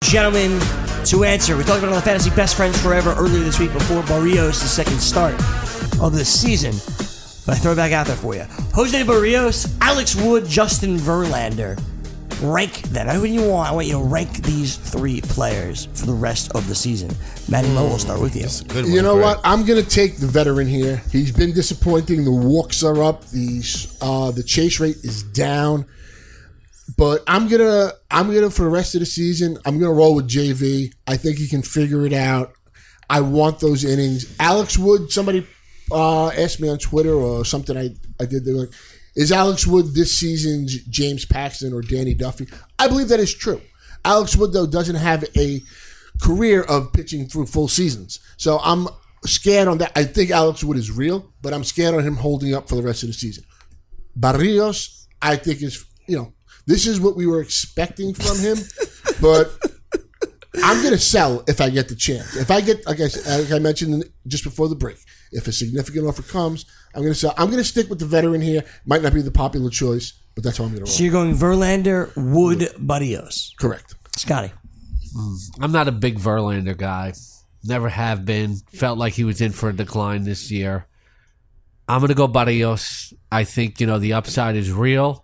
gentlemen to answer. We talked about it on the Fantasy Best Friends Forever earlier this week before Barrios' second start of the season. But I throw it back out there for you. Jose Barrios, Alex Wood, Justin Verlander. Rank them. Anyone you want. I want you to rank these three players for the rest of the season. Matty Mo, we'll start with you. You know what? I'm going to take the veteran here. He's been disappointing. The walks are up. The chase rate is down. But I'm gonna for the rest of the season, I'm gonna roll with JV. I think he can figure it out. I want those innings. Alex Wood, somebody asked me on Twitter or something I did. They were like, is Alex Wood this season's James Paxton or Danny Duffy? I believe that is true. Alex Wood, though, doesn't have a career of pitching through full seasons. So I'm scared on that. I think Alex Wood is real, but I'm scared on him holding up for the rest of the season. Barrios, I think is, this is what we were expecting from him, but I'm going to sell if I get the chance. If I get, like I mentioned just before the break, if a significant offer comes, I'm going to sell. I'm going to stick with the veteran here. Might not be the popular choice, but that's how I'm going to roll. So you're going Verlander, Wood, Barrios. Correct. Scotty. I'm not a big Verlander guy. Never have been. Felt like he was in for a decline this year. I'm going to go Barrios. I think, the upside is real.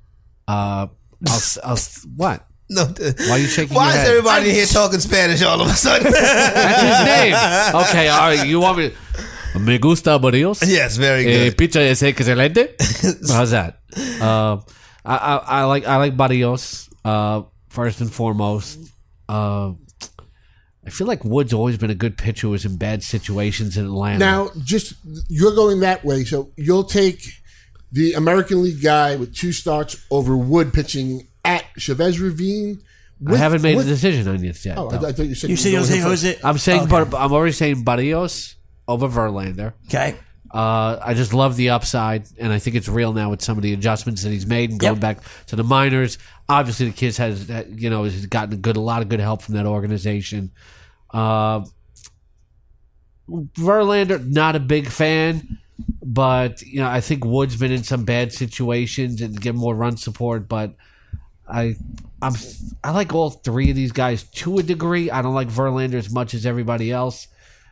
What? No, why are you shaking why your is head? everybody here talking Spanish all of a sudden? That's his name. Okay, all right. You want me? Me gusta Barrios. Yes, very good. Pizza es excelente. How's that? I like Barrios. First and foremost. I feel like Wood's always been a good pitcher who was in bad situations in Atlanta. Now, you're going that way, so you'll take the American League guy with 2 starts over Wood pitching at Chavez Ravine. I haven't made a decision on this yet. Oh, I thought you said you were going Jose. I'm saying, but I'm already saying Barrios over Verlander. Okay. I just love the upside, and I think it's real now with some of the adjustments that he's made and going back to the minors. Obviously, the kid has gotten a lot of good help from that organization. Verlander, not a big fan, but I think Wood's been in some bad situations and get more run support. But I like all three of these guys to a degree. I don't like Verlander as much as everybody else.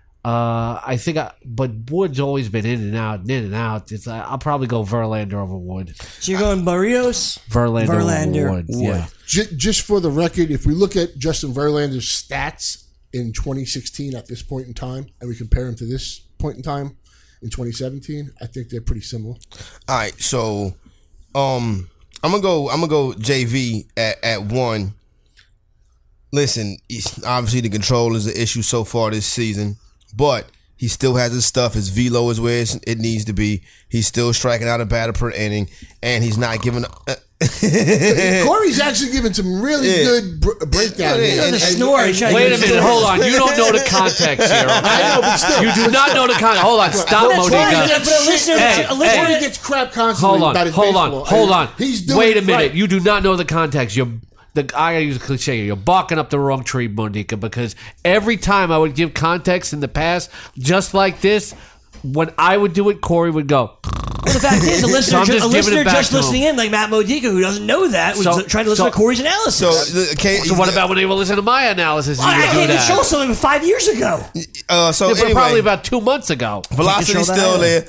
But Wood's always been in and out. I'll probably go Verlander over Wood. So you're going Barrios, Verlander over Wood. Yeah. Just for the record, if we look at Justin Verlander's stats in 2016 at this point in time, and we compare him to this point in time in 2017, I think they're pretty similar. All right, so I'm gonna go JV at 1. Listen, obviously the control is an issue so far this season, but he still has his stuff. His velo is where it needs to be. He's still striking out a batter per inning, and he's not giving. Corey's actually giving some really good breakdown. Wait a minute, hold on. You don't know the context here. Okay? I know, but still, you do not know the context. Hold on, stop, Modica. A listener gets crap constantly about his baseball. Hold on. He's doing Wait a minute. right. You do not know the context. I use a cliche here. You're barking up the wrong tree, Modica, because every time I would give context in the past, just like this, when I would do it, Corey would go. Well, the fact is, a listener just listening in, like Matt Modica, who doesn't know that, was trying to listen to Corey's analysis. So what about when they were listening to my analysis? I can't even show something 5 years ago. Anyway, probably about 2 months ago. Velocity's still there.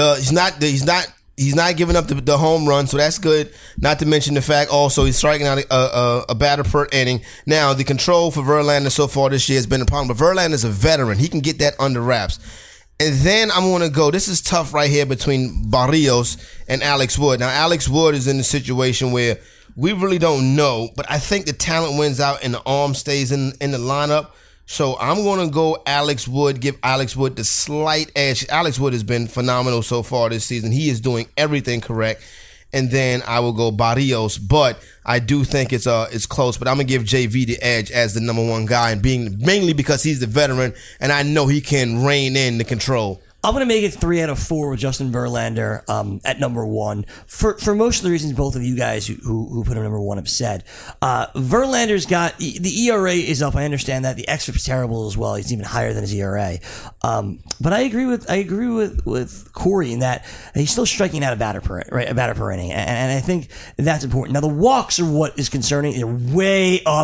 He's not giving up the home run, so that's good. Not to mention the fact also he's striking out a batter per inning. Now, the control for Verlander so far this year has been a problem, but Verlander's a veteran. He can get that under wraps. And then I'm going to go, this is tough right here between Barrios and Alex Wood. Now, Alex Wood is in a situation where we really don't know, but I think the talent wins out and the arm stays in the lineup. So I'm going to go Alex Wood, give Alex Wood the slight edge. Alex Wood has been phenomenal so far this season. He is doing everything correct. And then I will go Barrios, but I do think it's close. But I'm going to give JV the edge as the number 1 guy, and mainly because he's the veteran, and I know he can rein in the control. I'm going to make it 3 out of 4 with Justin Verlander at number 1 for most of the reasons both of you guys who put him number 1 have said. Verlander's got the ERA is up. I understand that the xFIP's terrible as well. He's even higher than his ERA. But I agree with Corey in that he's still striking out a batter per inning, and I think that's important. Now the walks are what is concerning. They're way up.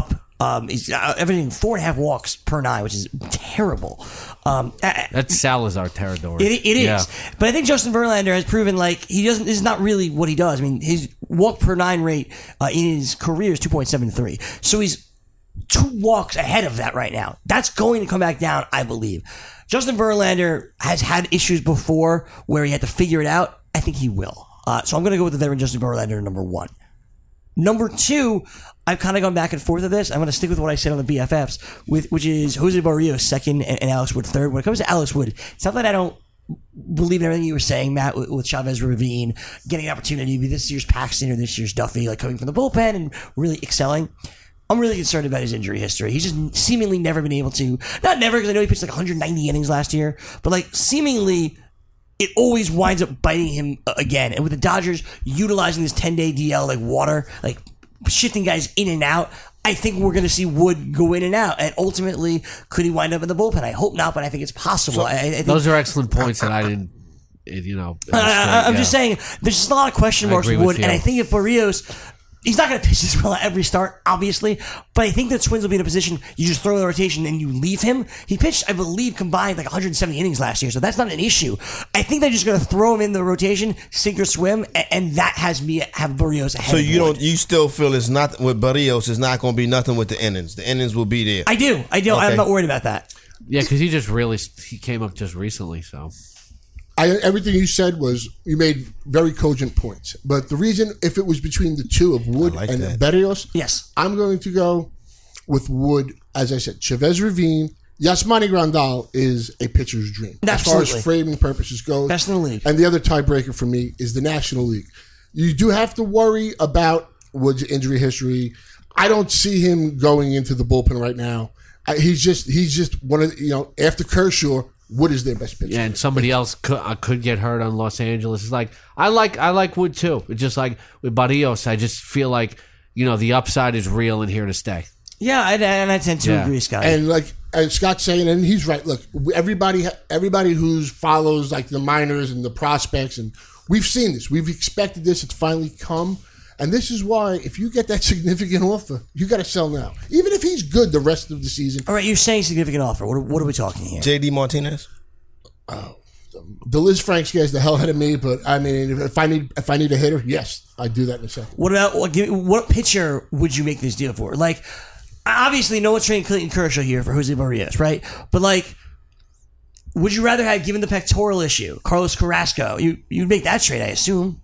He's everything 4.5 walks per 9, which is terrible. That's Salazar territory. It is. Yeah. But I think Justin Verlander has proven like he doesn't. This is not really what he does. I mean, his walk per 9 rate in his career is 2.73. So he's 2 walks ahead of that right now. That's going to come back down, I believe. Justin Verlander has had issues before where he had to figure it out. I think he will. So I'm going to go with the veteran Justin Verlander, number 1. Number 2, I've kind of gone back and forth with this. I'm going to stick with what I said on the BFFs, which is Jose Barrios second and Alex Wood third. When it comes to Alex Wood, it's not that I don't believe in everything you were saying, Matt, with Chavez Ravine getting an opportunity to be this year's Paxton or this year's Duffy, like coming from the bullpen and really excelling. I'm really concerned about his injury history. He's just seemingly never been able to, not never, because I know he pitched like 190 innings last year, but like seemingly it always winds up biting him again. And with the Dodgers utilizing this 10-day DL like water, like shifting guys in and out, I think we're going to see Wood go in and out. And ultimately, could he wind up in the bullpen? I hope not, but I think it's possible. So, I think, those are excellent points that I didn't, I'm just saying, there's just a lot of question marks with Wood. And I think if Barrios, he's not going to pitch this well at every start, obviously, but I think the Twins will be in a position you just throw in the rotation and you leave him. He pitched, I believe, combined like 170 innings last year, so that's not an issue. I think they're just going to throw him in the rotation, sink or swim, and that has me have Barrios ahead. So of Wood. you still feel it's not with Barrios? It's not going to be nothing with the innings. The innings will be there. I do. Okay. I'm not worried about that. Yeah, because he came up just recently, so. Everything you said you made very cogent points. But the reason, if it was between the two of Wood and Barrios, yes, I'm going to go with Wood. As I said, Chavez Ravine, Yasmani Grandal is a pitcher's dream. Absolutely. As far as framing purposes goes. Best in the league. And the other tiebreaker for me is the National League. You do have to worry about Wood's injury history. I don't see him going into the bullpen right now. He's just one of after Kershaw, Wood is their best pitcher. Yeah, and somebody else could get hurt on Los Angeles. It's like I like Wood too. It's just like with Barrios, I just feel like the upside is real and here to stay. Yeah, and I tend to agree, Scott. And like Scott's saying, and he's right. Look, everybody who follows like the minors and the prospects, and we've seen this. We've expected this. It's finally come. And this is why, if you get that significant offer, you got to sell now. Even if he's good the rest of the season. All right, you're saying significant offer. What are we talking here? JD Martinez? The Liz Franks guy's the hell ahead of me, but I mean, if I need a hitter, yes, I'd do that in a second. What about what pitcher would you make this deal for? Like, obviously, no one's trading Clayton Kershaw here for Jose Barrios, right? But like, would you rather have, given the pectoral issue, Carlos Carrasco? You'd make that trade, I assume.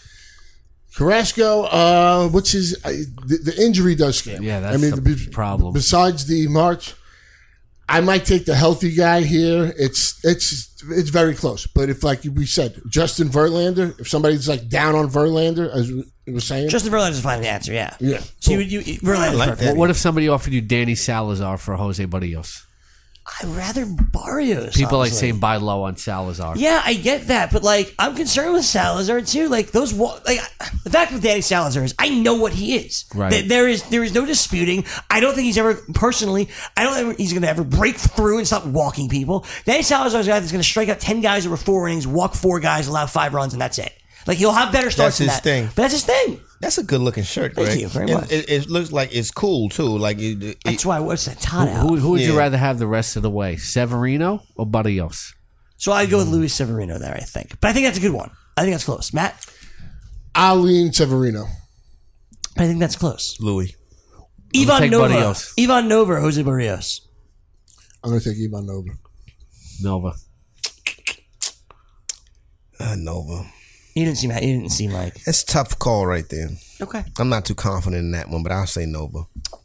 Carrasco, what's his the injury does scare me. Yeah, that's the problem. Besides the March, I might take the healthy guy here. It's very close. But if, like we said, Justin Verlander, if somebody's like down on Verlander, as we were saying, Justin Verlander's a fine answer. Yeah. Yeah. So Verlander's like perfect. that. What if somebody offered you Danny Salazar for Jose Barrios? I'd rather Barrios. People like honestly. saying buy low on Salazar. Yeah, I get that, but like, I'm concerned with Salazar too. Like the fact with Danny Salazar is, I know what he is. Right. There is no disputing. I don't think he's ever personally. He's going to ever break through and stop walking people. Danny Salazar is a guy that's going to strike out 10 guys over 4 innings, walk 4 guys, allow 5 runs, and that's it. Like, he'll have better starts That's than his that. thing. But that's his thing. That's a good looking shirt, Greg. Thank you very much. It looks like it's cool too. Like That's why what's that hot out. Who would you Yeah. rather have the rest of the way, Severino or Barrios? So I'd go with Luis Severino there, I think. But I think that's a good one. I think that's close. Matt? I'll lean Severino. I think that's close. Louis. Ivan take Nova. Barrios. Ivan Nova or Jose Barrios? I'm going to take Ivan Nova. Nova. Nova. You didn't seem like. That's a tough call right there. Okay. I'm not too confident in that one, but I'll say Nova.